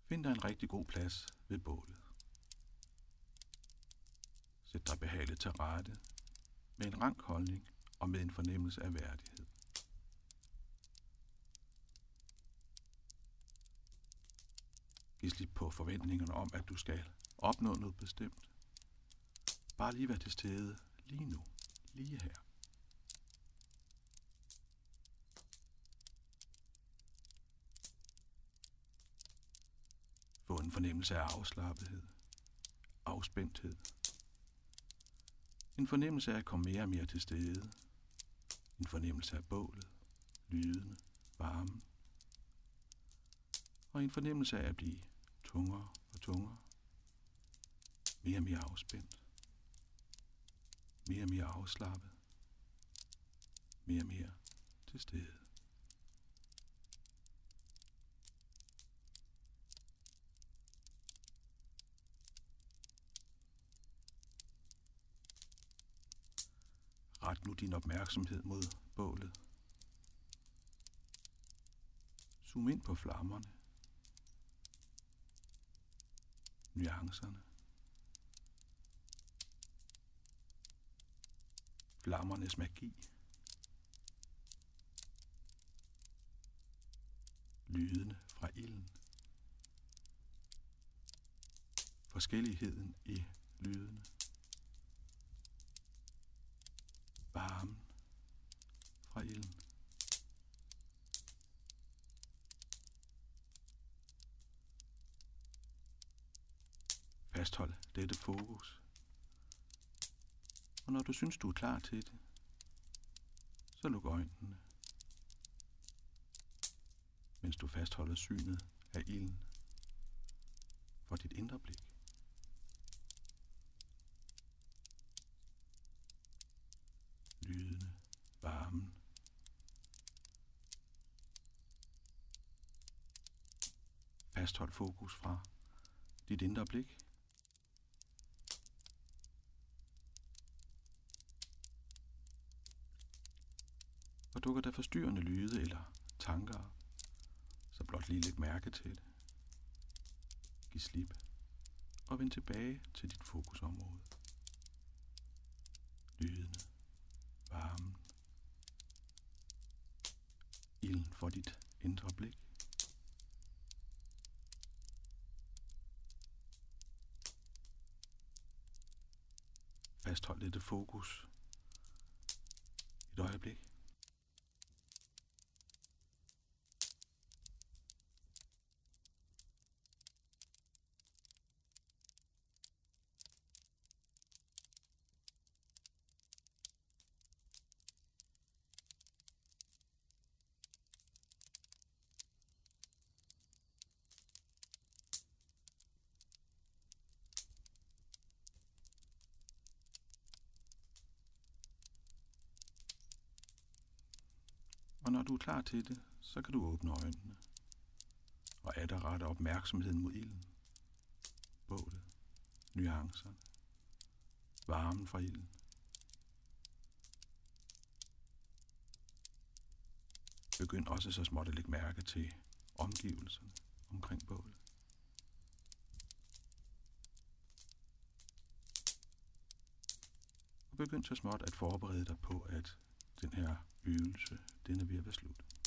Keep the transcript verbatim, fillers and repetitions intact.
Find dig en rigtig god plads ved bålet. Sæt dig behageligt til rette med en rank holdning og med en fornemmelse af værdighed. Giv slip på forventningerne om, at du skal opnå noget bestemt. Bare lige vær til stede lige nu, lige her. Få en fornemmelse af afslappethed, afspændthed. En fornemmelse af at komme mere og mere til stede. En fornemmelse af bålet, lydene, varmen. Og en fornemmelse af at blive tungere og tungere. Mere og mere afspændt. Mere og mere afslappet. Mere og mere til stede. Ret nu din opmærksomhed mod bålet. Zoom ind på flammerne. Nuancerne. Flammernes magi. Lydene fra ilden. Forskelligheden i lydene. Varmen fra ilden. Fasthold dette fokus. Og når du synes, du er klar til det, så luk øjnene, mens du fastholder synet af ilden for dit indre blik. Lydene, varmen. Fasthold fokus fra dit indre blik. Og dukker der forstyrrende lyde eller tanker, så blot lige læg mærke til det. Giv slip og vend tilbage til dit fokusområde. Lydene, varmen, ilden for dit indre blik. Fasthold dette fokus et øjeblik. Og når du er klar til det, så kan du åbne øjnene og atter rette opmærksomheden mod ilden, bålet, nuancerne, varmen fra ilden. Begynd også så småt at lægge mærke til omgivelserne omkring bålet. Og begynd så småt at forberede dig på, at den her øvelse, den er ved at være slut.